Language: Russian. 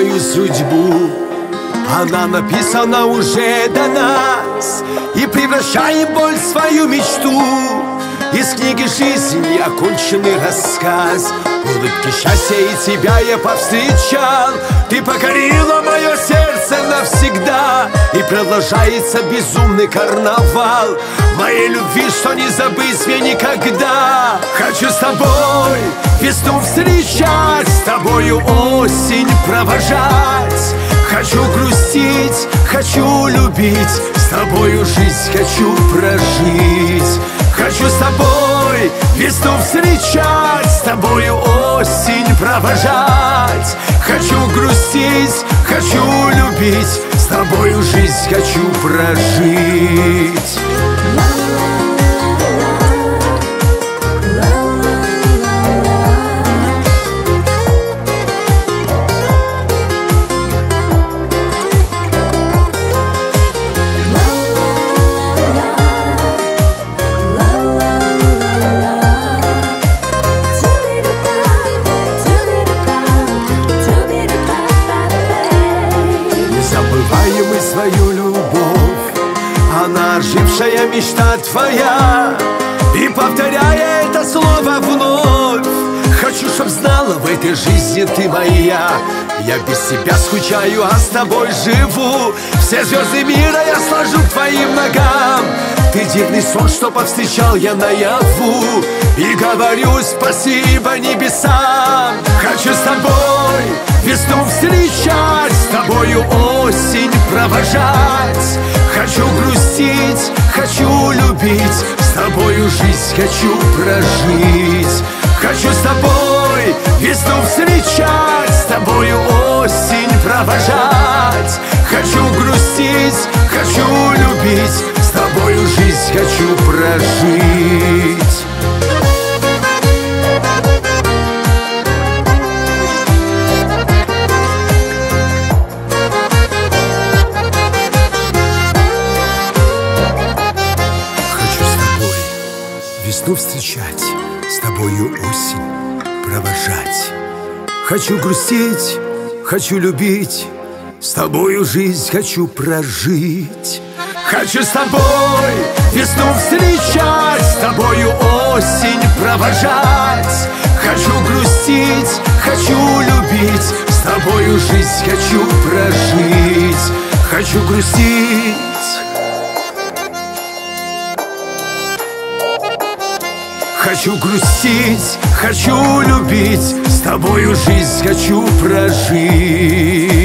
свою судьбу. Она написана уже до нас, и превращаем боль в свою мечту. Из книги жизни оконченный рассказ. Улыбки счастья и тебя я повстречал. Ты покорила мое сердце навсегда, и продолжается безумный карнавал моей любви, что не забыть мне никогда. Хочу с тобой весну встречать, с тобою осень провожать. Хочу грустить, хочу любить, с тобою жизнь хочу прожить. Хочу с тобой весну встречать, с тобою осень провожать. Хочу грустить, хочу любить, с тобою жизнь хочу прожить. Свою любовь, она ожившая мечта твоя. И повторяя это слово вновь, хочу, чтоб знала, в этой жизни ты моя. Я без тебя скучаю, а с тобой живу. Все звезды мира я сложу к твоим ногам. Ты дивный сон, что повстречал я наяву, и говорю спасибо небесам. Хочу с тобой весну встречать, с тобою осень провожать. Хочу грустить, хочу любить, с тобою жизнь хочу прожить. Хочу с тобой весну встречать, с тобою осень провожать. Хочу грустить, хочу любить, с тобою жизнь хочу прожить. Весну встречать, с тобою осень провожать. Хочу грустить, хочу любить, с тобою жизнь хочу прожить. Хочу с тобой весну встречать, с тобою осень провожать. Хочу грустить, хочу любить, с тобою жизнь хочу прожить. Хочу грустить, хочу грустить, хочу любить, с тобою жизнь хочу прожить.